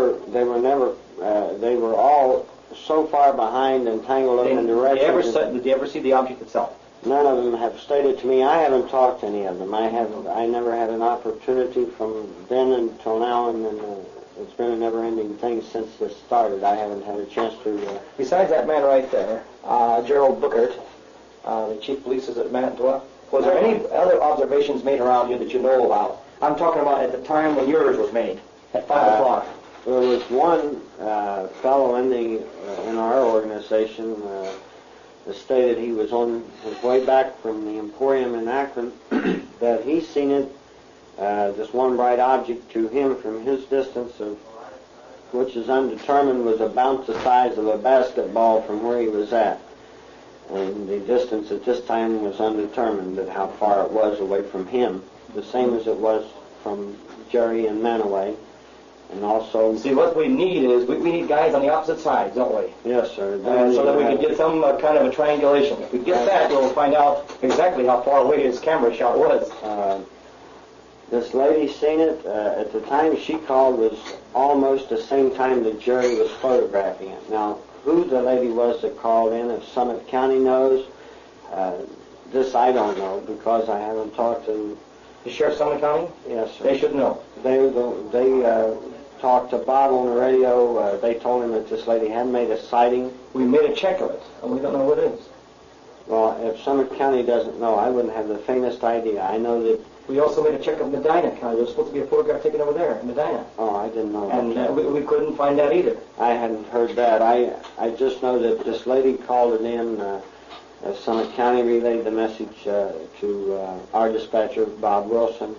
They were all so far behind and tangled up in directions. Did they ever see the object itself? None of them have stated to me. I haven't talked to any of them. I never had an opportunity from then until now, and it's been a never-ending thing since this started. I haven't had a chance to... Besides that man right there, Gerald Bookert, the chief of police is at Manitowoc, was there any other observations made around you that you know about? I'm talking about at the time when yours was made, at 5 o'clock. There was one fellow in our organization that stated he was on his way back from the Emporium in Akron, that he seen it, this one bright object to him from his distance, which is undetermined, was about the size of a basketball from where he was at. And the distance at this time was undetermined, that how far it was away from him, the same as it was from Jerry and Manaway. And also... See, what we need is, we need guys on the opposite sides, don't we? Yes, sir. So that we can get some kind of a triangulation. If we get that, we'll find out exactly how far away his camera shot was. This lady seen it. At the time she called was almost the same time that Jerry was photographing it. Now, who the lady was that called in, if Summit County knows, this I don't know, because I haven't talked to... The Sheriff of Summit County? Yes, sir. They should know. They talked to Bob on the radio. They told him that this lady had made a sighting. We made a check of it, and we don't know what it is. Well, if Summit County doesn't know, I wouldn't have the faintest idea. I know that... We also made a check of Medina County. There was supposed to be a photograph taken over there in Medina. Oh, I didn't know that. And we couldn't find that either. I hadn't heard that. I just know that this lady called it in. Summit County relayed the message to our dispatcher, Bob Wilson.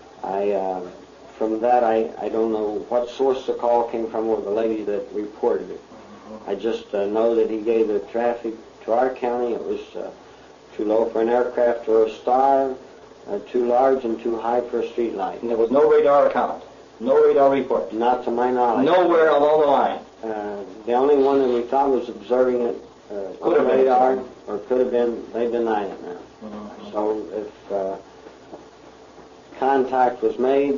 From that, I don't know what source the call came from or the lady that reported it. I just know that he gave the traffic to our county. It was too low for an aircraft or a star, too large and too high for a street light. And there was no radar account, no radar report. Not to my knowledge. Nowhere along the line. The only one that we thought was observing it on the radar, or could have been, they denied it now. Mm-hmm. So if contact was made,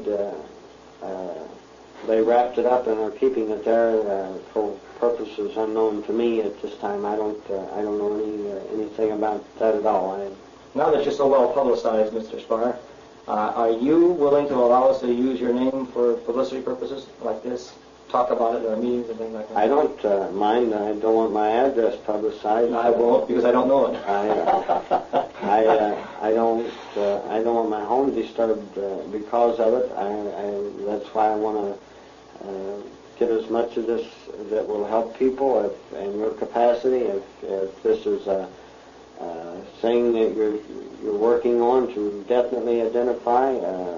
they wrapped it up and are keeping it there for purposes unknown to me at this time. I don't know anything about that at all. Now that you're so well publicized, Mr. Spar, are you willing to allow us to use your name for publicity purposes like this? Talk about it in our meetings and things like that? I don't mind. I don't want my address publicized. I won't, because I don't know it. I don't want my home disturbed because of it. That's why I want to get as much of this that will help people in your capacity. If this is a thing that you're working on to definitely identify,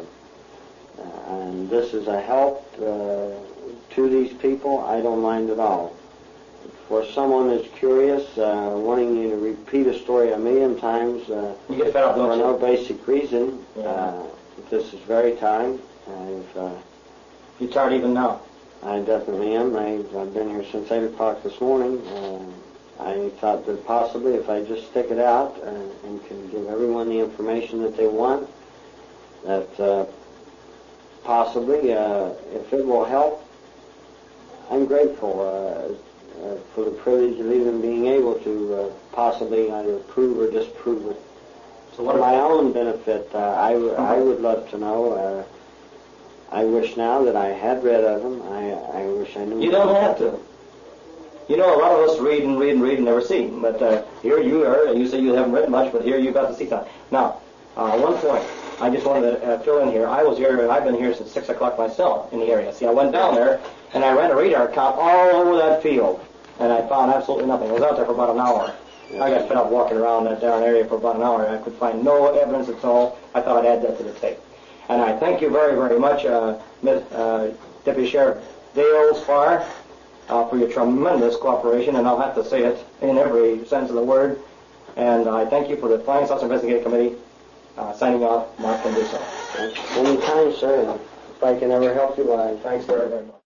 and this is a help to these people, I don't mind at all. For someone that's curious, wanting you to repeat a story a million times you get fed up, for no basic reason, this is very tiring. You're tired even now? I definitely am. I've been here since 8 o'clock this morning. I thought that possibly if I just stick it out and can give everyone the information that they want, that possibly, if it will help, I'm grateful for the privilege of even being able to possibly either prove or disprove it. So for my own benefit, I would love to know. I wish now that I had read of them. I wish I knew. You don't have to. You know, a lot of us read and never see. But here you are. You say you haven't read much, but here you got to see something. Now, one point. I just wanted to fill in here. I've been here since 6 o'clock myself in the area. See, I went down there, and I ran a radar count all over that field, and I found absolutely nothing. I was out there for about an hour. I got fed up walking around that down area for about an hour, and I could find no evidence at all. I thought I'd add that to the tape. And I thank you very, very much, Deputy Sheriff Dale Spar, for your tremendous cooperation, and I'll have to say it in every sense of the word. And I thank you for the Flying Saucer Investigative Committee. Signing off, Mark Conduso. Anytime, sir. If I can ever help you, Thanks very, very much.